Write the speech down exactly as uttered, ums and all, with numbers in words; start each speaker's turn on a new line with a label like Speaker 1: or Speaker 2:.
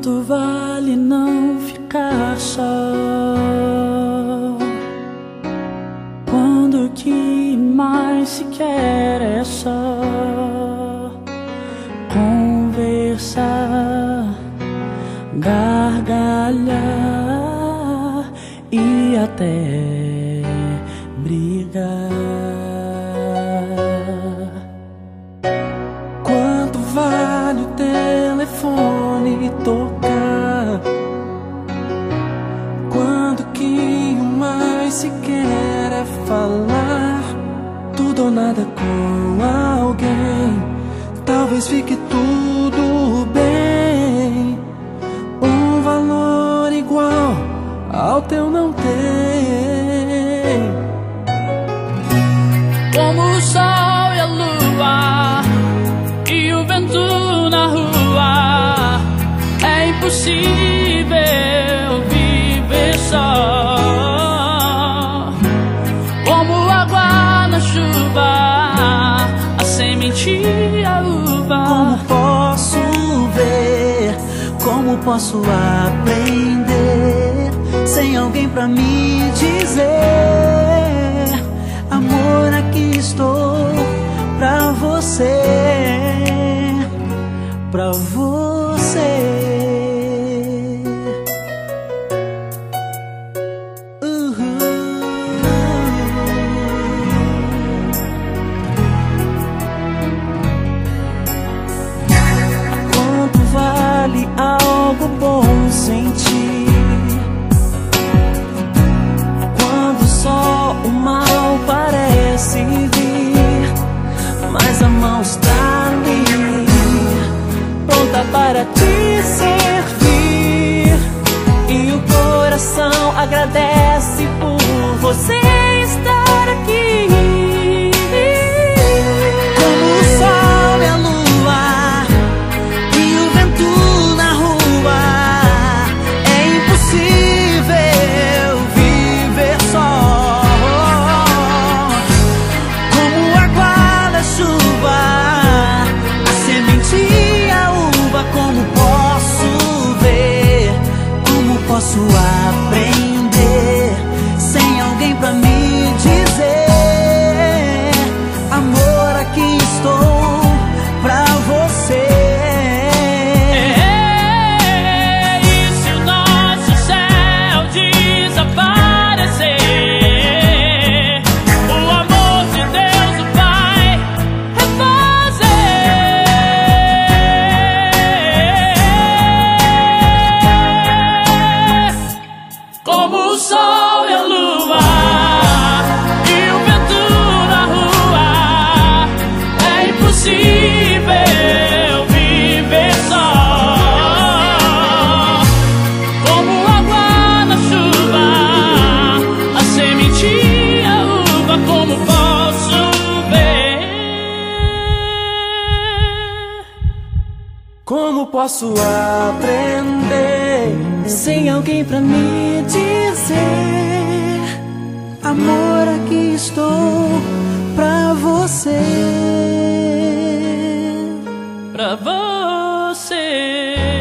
Speaker 1: Quanto vale não ficar só, quando o que mais se quer é só conversar, gargalhar e até brigar. Quanto vale o telefone tocar, quando o que mais se quer é falar tudo ou nada com alguém? Talvez fique tudo bem, um valor igual ao teu não tem.
Speaker 2: Como o sol e a lua e o vento na rua, é impossível viver só. Como água na chuva, a semente e a uva.
Speaker 1: Como posso ver, como posso aprender, sem alguém pra me dizer: amor, aqui estou pra você, pra você. Uhum. Quanto vale algo bom sentir, quando só o mal parece vir, mas a mão está ali, pronta para te servir, e o coração agradece por você estar aqui. Como o sol e a lua e o vento na rua, é impossível viver só. Como água da chuva, a semente e a uva. Como posso ver, como posso aprender, sem alguém pra me dizer: amor, aqui estou pra você.
Speaker 2: É, e se o nosso céu desaparecer, o amor de Deus, o Pai, refazer. Como o sol e a lua e o vento na rua, é impossível viver só. Como água na chuva, a semente e a uva. Como posso ver,
Speaker 1: Como posso aprender, sem alguém pra me dizer: amor, aqui estou pra você,
Speaker 2: pra você.